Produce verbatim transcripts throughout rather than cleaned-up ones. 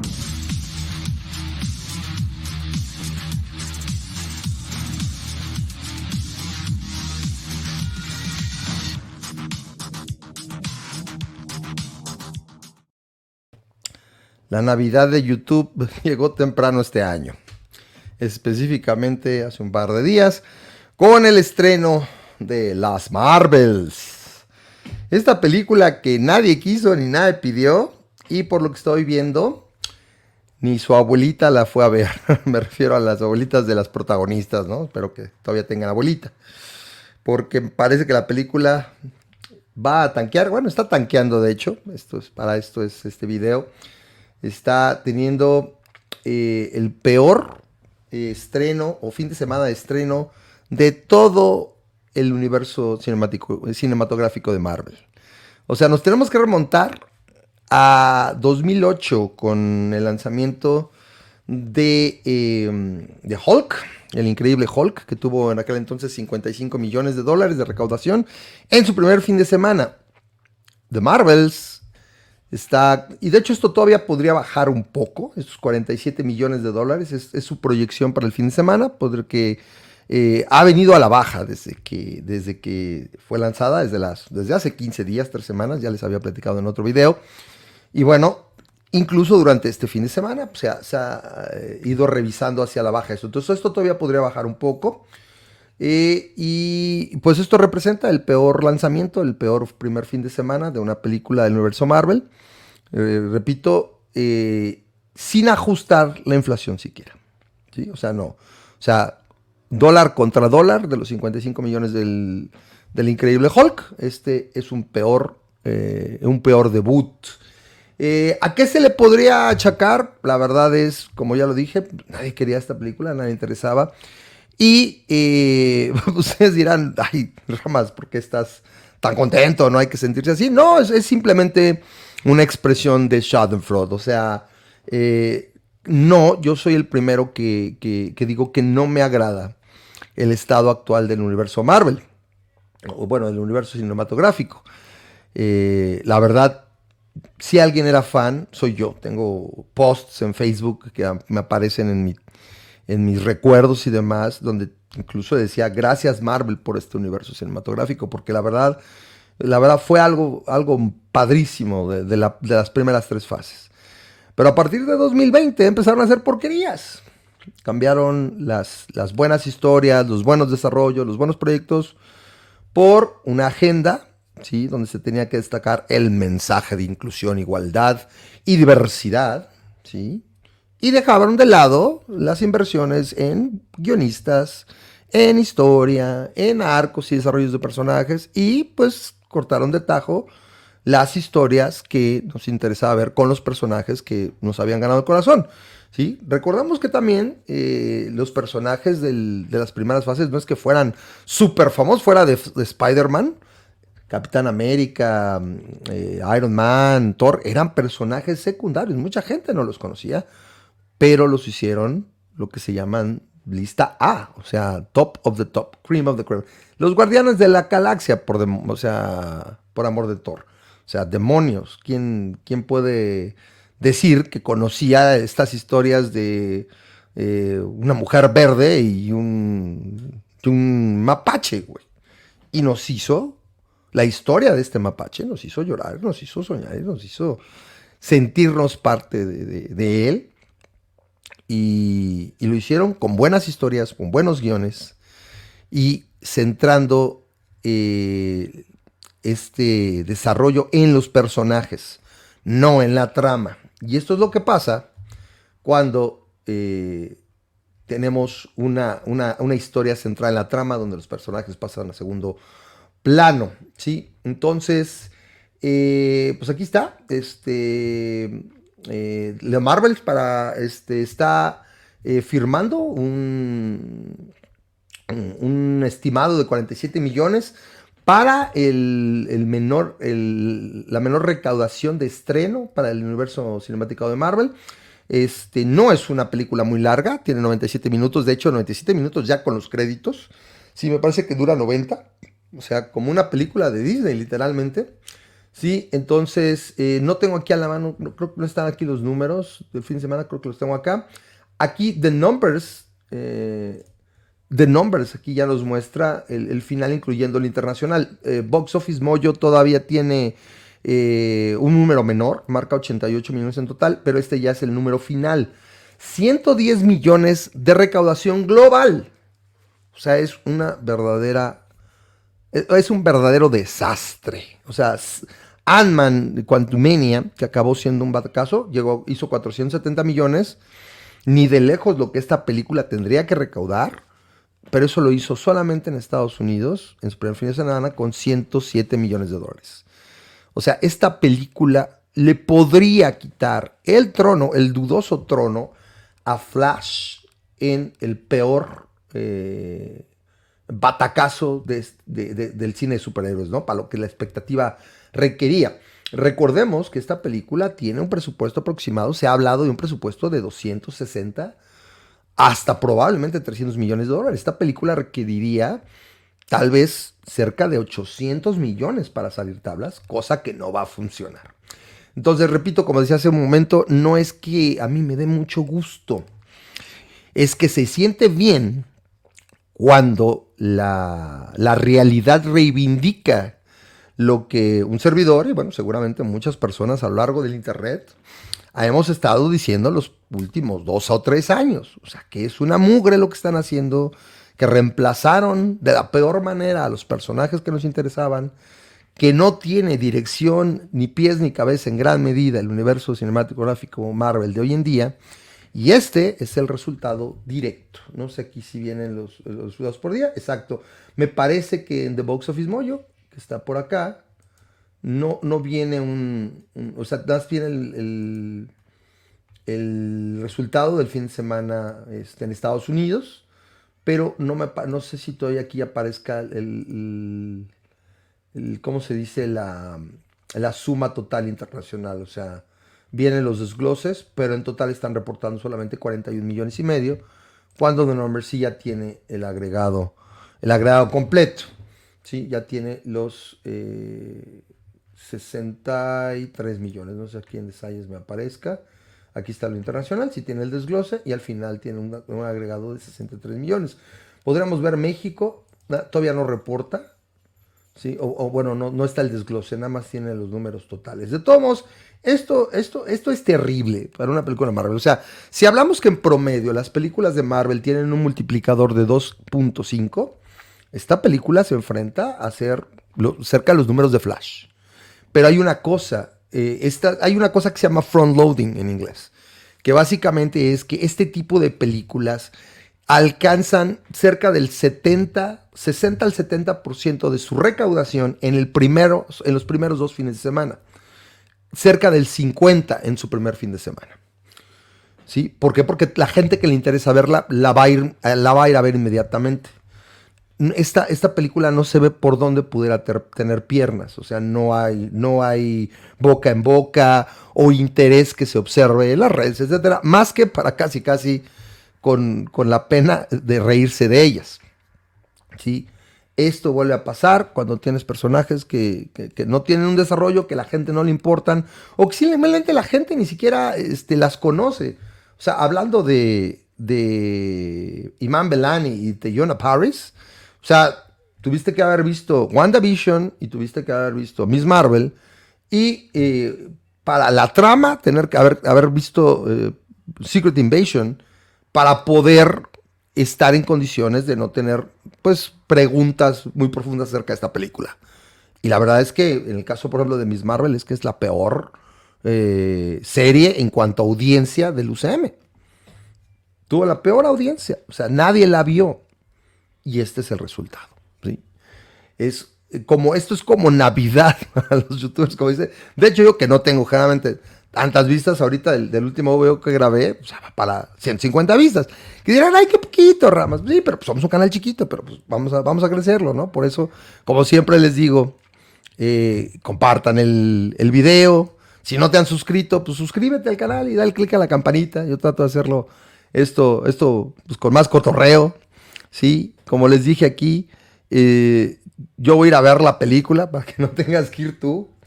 La Navidad de YouTube llegó temprano este año, específicamente hace un par de días, con el estreno de Las Marvels. Esta película que nadie quiso ni nadie pidió, y por lo que estoy viendo, ni su abuelita la fue a ver. Me refiero a las abuelitas de las protagonistas, ¿no? Espero que todavía tengan abuelita, porque parece que la película va a tanquear. Bueno, está tanqueando, de hecho. Esto es, para esto es este video. Está teniendo eh, el peor eh, estreno o fin de semana de estreno de todo el universo cinematográfico de Marvel. O sea, nos tenemos que remontar a dos mil ocho con el lanzamiento de, eh, de Hulk, el increíble Hulk, que tuvo en aquel entonces cincuenta y cinco millones de dólares de recaudación en su primer fin de semana. The Marvels está, y de hecho esto todavía podría bajar un poco, estos cuarenta y siete millones de dólares, es, es su proyección para el fin de semana, porque eh, ha venido a la baja desde que, desde que fue lanzada, desde, las, desde hace quince días, tres semanas, ya les había platicado en otro video, y bueno, incluso durante este fin de semana pues, se, ha, se ha eh, ido revisando hacia la baja esto, entonces esto todavía podría bajar un poco. Eh, y pues esto representa el peor lanzamiento, el peor primer fin de semana de una película del universo Marvel. Eh, repito, eh, sin ajustar la inflación siquiera, ¿sí? O sea, no. O sea, dólar contra dólar de los cincuenta y cinco millones del, del increíble Hulk. Este es un peor, eh, un peor debut. Eh, ¿A qué se le podría achacar? La verdad es, como ya lo dije, nadie quería esta película, nadie interesaba. Y eh, ustedes dirán, ay, Ramas, ¿por qué estás tan contento? No hay que sentirse así. No, es, es simplemente una expresión de Schadenfreude. O sea, eh, no, yo soy el primero que, que, que digo que no me agrada el estado actual del universo Marvel. O bueno, del universo cinematográfico. Eh, la verdad, si alguien era fan, soy yo. Tengo posts en Facebook que me aparecen en mi en mis recuerdos y demás, donde incluso decía, gracias Marvel por este universo cinematográfico, porque la verdad, la verdad fue algo, algo padrísimo de, de, la, de las primeras tres fases. Pero a partir de dos mil veinte empezaron a hacer porquerías. Cambiaron las, las buenas historias, los buenos desarrollos, los buenos proyectos, por una agenda, ¿sí? Donde se tenía que destacar el mensaje de inclusión, igualdad y diversidad, ¿sí? Y dejaron de lado las inversiones en guionistas, en historia, en arcos y desarrollos de personajes. Y pues cortaron de tajo las historias que nos interesaba ver con los personajes que nos habían ganado el corazón, ¿sí? Recordamos que también eh, los personajes del, de las primeras fases no es que fueran súper famosos, fuera de, de Spider-Man, Capitán América, eh, Iron Man, Thor, eran personajes secundarios. Mucha gente no los conocía, pero los hicieron lo que se llaman lista A, o sea, top of the top, cream of the cream. Los guardianes de la galaxia, por, de, o sea, por amor de Thor. O sea, demonios. ¿Quién, quién puede decir que conocía estas historias de eh, una mujer verde y un, y un mapache, güey? Y nos hizo, la historia de este mapache nos hizo llorar, nos hizo soñar, nos hizo sentirnos parte de, de, de él. Y, y lo hicieron con buenas historias, con buenos guiones y centrando eh, este desarrollo en los personajes, no en la trama. Y esto es lo que pasa cuando eh, tenemos una, una, una historia centrada en la trama donde los personajes pasan a segundo plano, ¿sí? Entonces, eh, pues aquí está, este... Eh, The Marvels para, este, está eh, firmando un, un estimado de cuarenta y siete millones para el, el menor, el, la menor recaudación de estreno para el universo cinemático de Marvel. Este, no es una película muy larga, tiene noventa y siete minutos, de hecho noventa y siete minutos ya con los créditos. Sí, me parece que dura noventa, o sea, como una película de Disney literalmente. Sí, entonces eh, no tengo aquí a la mano, no, creo que no están aquí los números del fin de semana, creo que los tengo acá. Aquí The Numbers, eh, The Numbers aquí ya nos muestra el, el final incluyendo el internacional. Eh, Box Office Mojo todavía tiene eh, un número menor, marca ochenta y ocho millones en total, pero este ya es el número final. ciento diez millones de recaudación global. O sea, es una verdadera, es, es un verdadero desastre. O sea, s- Ant-Man Quantumania, que acabó siendo un batacazo, llegó, hizo cuatrocientos setenta millones, ni de lejos lo que esta película tendría que recaudar, pero eso lo hizo solamente en Estados Unidos, en su primer fin de semana, con ciento siete millones de dólares. O sea, esta película le podría quitar el trono, el dudoso trono, a Flash en el peor eh, batacazo de, de, de, del cine de superhéroes, ¿no? Para lo que la expectativa requería. Recordemos que esta película tiene un presupuesto aproximado, se ha hablado de un presupuesto de doscientos sesenta hasta probablemente trescientos millones de dólares. Esta película requeriría tal vez cerca de ochocientos millones para salir tablas, cosa que no va a funcionar. Entonces, repito, como decía hace un momento, no es que a mí me dé mucho gusto, es que se siente bien cuando la, la realidad reivindica lo que un servidor, y bueno, seguramente muchas personas a lo largo del Internet, hemos estado diciendo los últimos dos o tres años. O sea, que es una mugre lo que están haciendo, que reemplazaron de la peor manera a los personajes que nos interesaban, que no tiene dirección, ni pies ni cabeza en gran medida el universo cinematográfico Marvel de hoy en día. Y este es el resultado directo. No sé aquí si vienen los, los resultados por día. Exacto. Me parece que en The Box Office Mojo, que está por acá, no, no viene un, un- O sea, más bien el, el- el resultado del fin de semana este, en Estados Unidos. Pero no, me, apa- no sé si todavía aquí aparezca el, el- el- ¿cómo se dice? La, la suma total internacional. O sea, vienen los desgloses, pero en total están reportando solamente cuarenta y un millones y medio, cuando The Number sí ya tiene el agregado, el agregado completo. Sí, ya tiene los eh, sesenta y tres millones. No sé aquí en detalles me aparezca. Aquí está lo internacional, sí tiene el desglose y al final tiene un, un agregado de sesenta y tres millones. Podríamos ver México, na- todavía no reporta, ¿sí? O, o bueno, no, no está el desglose, nada más tiene los números totales. De todos modos, esto, esto, esto es terrible para una película de Marvel. O sea, si hablamos que en promedio las películas de Marvel tienen un multiplicador de dos punto cinco, esta película se enfrenta a ser lo- cerca de los números de Flash. Pero hay una cosa, eh, esta, hay una cosa que se llama front loading en inglés, que básicamente es que este tipo de películas alcanzan cerca del setenta, sesenta al setenta por ciento de su recaudación en, el primero, en los primeros dos fines de semana, cerca del cincuenta por ciento en su primer fin de semana. ¿Sí? ¿Por qué? Porque la gente que le interesa verla la va a ir, la va a, ir a ver inmediatamente. Esta, esta película no se ve por dónde pudiera ter, tener piernas, o sea, no hay, no hay boca en boca o interés que se observe en las redes, etcétera, más que para casi casi con, con la pena de reírse de ellas. ¿Sí? Esto vuelve a pasar cuando tienes personajes que, que, que no tienen un desarrollo, que la gente no le importan, o que simplemente la gente ni siquiera este, las conoce. O sea, hablando de, de Iman Belani y de Jonah Paris, o sea, tuviste que haber visto WandaVision y tuviste que haber visto Miss Marvel, y eh, para la trama, tener que haber, haber visto eh, Secret Invasion para poder estar en condiciones de no tener, pues, preguntas muy profundas acerca de esta película. Y la verdad es que en el caso, por ejemplo, de Miss Marvel, es que es la peor eh, serie en cuanto a audiencia del U C M. Tuvo la peor audiencia, o sea, nadie la vio. Y este es el resultado. ¿Sí? Es como, esto es como Navidad a los youtubers, como dice. De hecho, yo que no tengo generalmente tantas vistas ahorita del, del último video que grabé, o sea, para ciento cincuenta vistas. Que dirán, ay, qué poquito, Ramas. Sí, pero pues somos un canal chiquito, pero pues vamos a, vamos a crecerlo, ¿no? Por eso, como siempre les digo, eh, compartan el, el video. Si no te han suscrito, pues suscríbete al canal y dale click a la campanita. Yo trato de hacerlo esto, esto pues, con más cotorreo, ¿sí? Como les dije aquí, eh, yo voy a ir a ver la película para que no tengas que ir tú.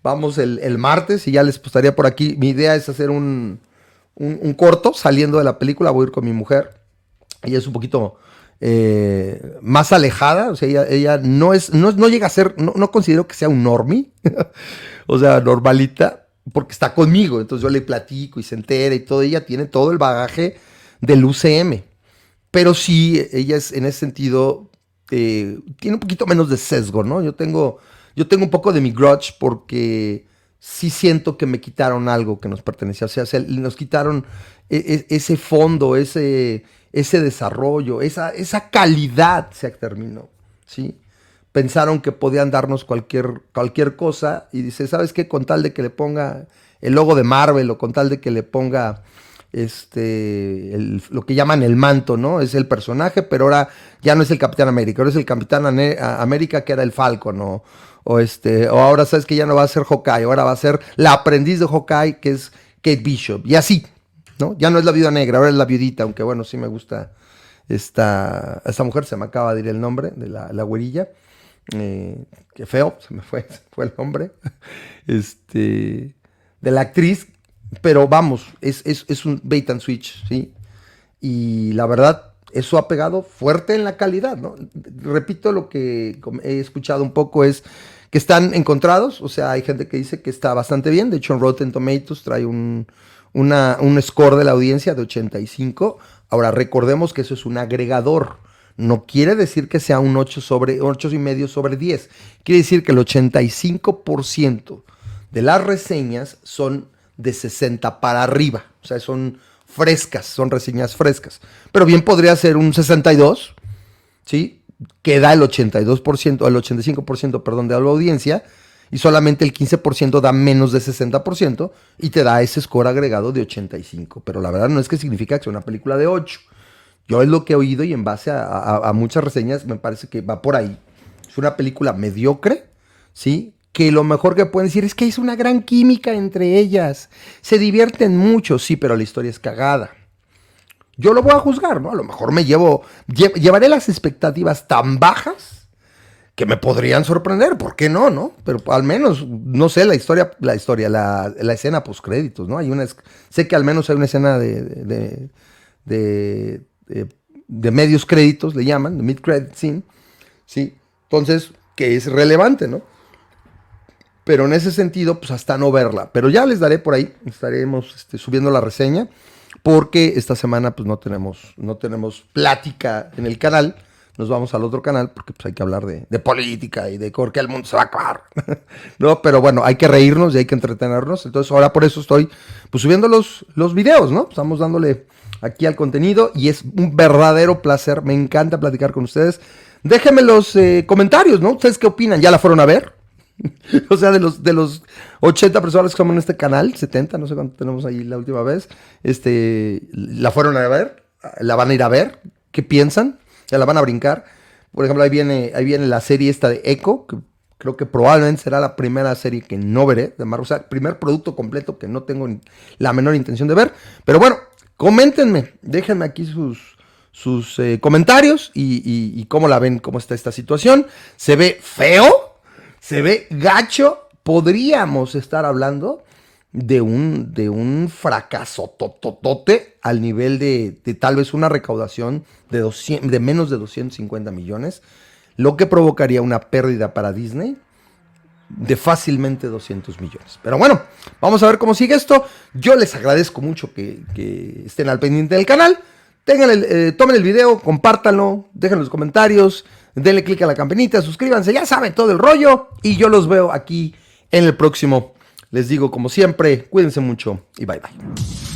Vamos el, el martes y ya les postaría por aquí. Mi idea es hacer un, un, un corto saliendo de la película. Voy a ir con mi mujer. Ella es un poquito eh, más alejada. O sea, ella, ella no es, no, no llega a ser, no, no considero que sea un normie. O sea, normalita, porque está conmigo. Entonces yo le platico y se entera y todo. Ella tiene todo el bagaje del U C M. Pero sí, ella es en ese sentido, eh, tiene un poquito menos de sesgo, ¿no? Yo tengo, yo tengo un poco de mi grudge porque sí siento que me quitaron algo que nos pertenecía. O sea, se, nos quitaron e, e, ese fondo, ese, ese desarrollo, esa, esa calidad se terminó, ¿sí? Pensaron que podían darnos cualquier, cualquier cosa y dice, ¿sabes qué? Con tal de que le ponga el logo de Marvel o con tal de que le ponga... Este, el, lo que llaman el manto, ¿no? Es el personaje, pero ahora ya no es el Capitán América, ahora es el Capitán Ane- América que era el Falcon, o, o este, o ahora sabes que ya no va a ser Hawkeye, ahora va a ser la aprendiz de Hawkeye, que es Kate Bishop, y así, ¿no? Ya no es la viuda negra, ahora es la viudita, aunque bueno, sí me gusta esta, esta mujer, se me acaba de ir el nombre, de la, la güerilla, eh, que feo, se me fue, se fue el nombre, este, de la actriz. Pero vamos, es, es, es un bait and switch, ¿sí? Y la verdad, eso ha pegado fuerte en la calidad, ¿no? Repito, lo que he escuchado un poco es que están encontrados, o sea, hay gente que dice que está bastante bien. De hecho, en Rotten Tomatoes trae un, una, un score de la audiencia de ochenta y cinco. Ahora, recordemos que eso es un agregador. No quiere decir que sea un ocho sobre, ocho y medio sobre diez. Quiere decir que el ochenta y cinco por ciento de las reseñas son de sesenta para arriba, o sea, son frescas, son reseñas frescas, pero bien podría ser un sesenta y dos, ¿sí? Que da el ochenta y dos por ciento, el ochenta y cinco por ciento, perdón, de la audiencia, y solamente el quince por ciento da menos de sesenta por ciento, y te da ese score agregado de ochenta y cinco, pero la verdad no es que significa que sea una película de ocho, yo es lo que he oído y en base a, a, a muchas reseñas me parece que va por ahí, es una película mediocre, ¿sí? Que lo mejor que pueden decir es que es una gran química entre ellas. Se divierten mucho, sí, pero la historia es cagada. Yo lo voy a juzgar, ¿no? A lo mejor me llevo, lle- llevaré las expectativas tan bajas que me podrían sorprender, ¿por qué no, no? Pero al menos, no sé, la historia, la historia, la, la escena postcréditos, ¿no? Hay una, sé que al menos hay una escena de, de, de, de, de, de medios créditos, le llaman, de mid-credit scene, ¿sí? Entonces, que es relevante, ¿no? Pero en ese sentido, pues hasta no verla. Pero ya les daré por ahí, estaremos este, subiendo la reseña, porque esta semana pues no tenemos, no tenemos plática en el canal. Nos vamos al otro canal porque pues hay que hablar de, de política y de por qué el mundo se va a acabar. No, pero bueno, hay que reírnos y hay que entretenernos. Entonces ahora por eso estoy pues subiendo los, los videos, ¿no? Estamos dándole aquí al contenido y es un verdadero placer. Me encanta platicar con ustedes. Déjenme los eh, comentarios, ¿no? ¿Ustedes qué opinan? ¿Ya la fueron a ver? O sea, de los, de los ochenta personas que somos en este canal, setenta, no sé cuánto tenemos ahí la última vez, este, ¿la fueron a ver? ¿La van a ir a ver? ¿Qué piensan? ¿Ya la van a brincar? Por ejemplo, ahí viene, ahí viene la serie esta de Echo, que creo que probablemente será la primera serie que no veré de Marvel, o sea, primer producto completo que no tengo la menor intención de ver. Pero bueno, coméntenme, déjenme aquí sus, sus eh, comentarios y, y, y cómo la ven, cómo está esta situación. ¿Se ve feo? Se ve gacho, podríamos estar hablando de un, de un fracaso tototote al nivel de, de tal vez una recaudación de, doscientos, de menos de doscientos cincuenta millones, lo que provocaría una pérdida para Disney de fácilmente doscientos millones. Pero bueno, vamos a ver cómo sigue esto. Yo les agradezco mucho que, que estén al pendiente del canal. Tengan el, eh, tomen el video, compártanlo, dejen los comentarios, denle click a la campanita, suscríbanse, ya saben todo el rollo. Y yo los veo aquí en el próximo. Les digo como siempre, cuídense mucho y bye bye.